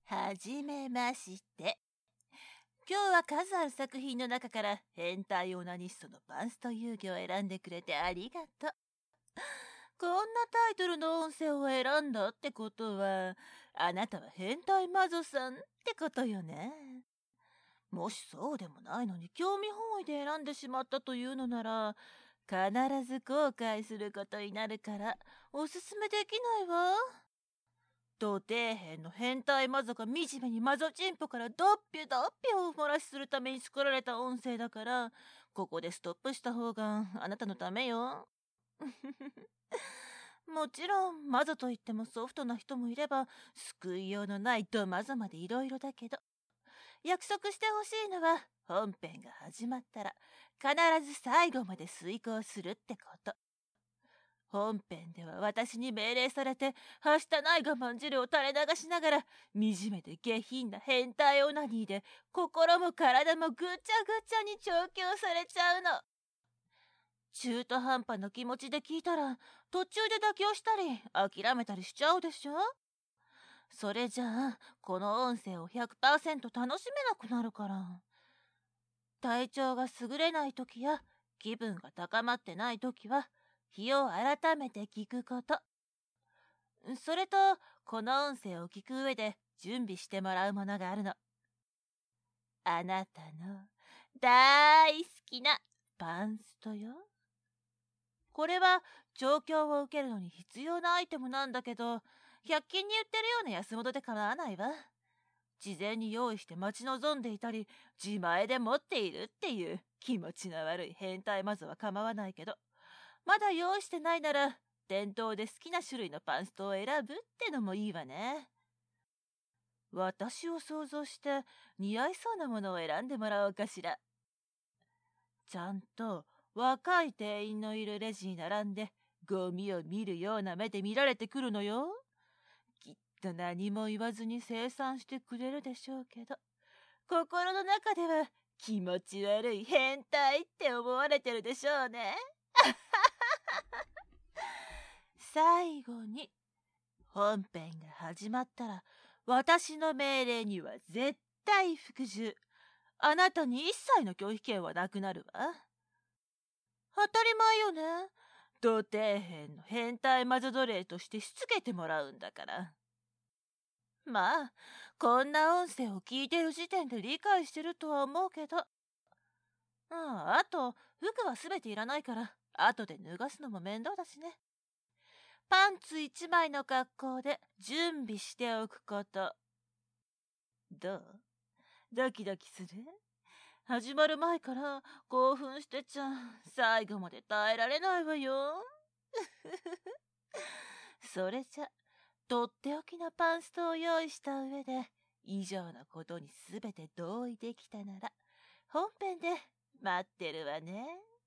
はじめまして。今日は数ある作品の中から変態オナニストのパンスト遊戯を選んでくれてありがとう。こんなタイトルの音声を選んだってことは、あなたは変態魔女さんってことよね。もしそうでもないのに興味本位で選んでしまったというのなら、必ず後悔することになるからおすすめできないわ。土底辺の変態魔女が惨めに魔女チンポからドッピュドッピュを漏らしするために作られた音声だから、ここでストップした方があなたのためよ。もちろん魔女といってもソフトな人もいれば、救いようのないド魔女までいろいろだけど、約束してほしいのは本編が始まったら必ず最後まで遂行するってこと。本編では私に命令されて、はしたない我慢汁を垂れ流しながら、惨めで下品な変態オナニーで、心も体もぐちゃぐちゃに調教されちゃうの。中途半端な気持ちで聞いたら、途中で妥協したり、諦めたりしちゃうでしょ。それじゃあ、この音声を 100% 楽しめなくなるから。体調が優れない時や、気分が高まってない時は、日を改めて聞くこと。それと、この音声を聞く上で準備してもらうものがあるの。あなたの大好きなパンストよ。これは調教を受けるのに必要なアイテムなんだけど、100均に売ってるような安物で構わないわ。事前に用意して待ち望んでいたり、自前で持っているっていう気持ちの悪い変態魔女は構わないけど、まだ用意してないなら、店頭で好きな種類のパンストを選ぶってのもいいわね。私を想像して似合いそうなものを選んでもらおうかしら。ちゃんと若い店員のいるレジに並んで、ゴミを見るような目で見られてくるのよ。きっと何も言わずに清算してくれるでしょうけど、心の中では気持ち悪い変態って思われてるでしょうね。最後に、本編が始まったら、私の命令には絶対服従。あなたに一切の拒否権はなくなるわ。当たり前よね。土底辺の変態魔女奴隷としてしつけてもらうんだから。まあ、こんな音声を聞いてる時点で理解してるとは思うけど。あと、服は全ていらないから、後で脱がすのも面倒だしね。パンツ一枚の格好で準備しておくこと。どう？ドキドキする？始まる前から興奮してちゃ最後まで耐えられないわよ。それじゃ、とっておきのパンストを用意した上で、以上のことにすべて同意できたなら、本編で待ってるわね。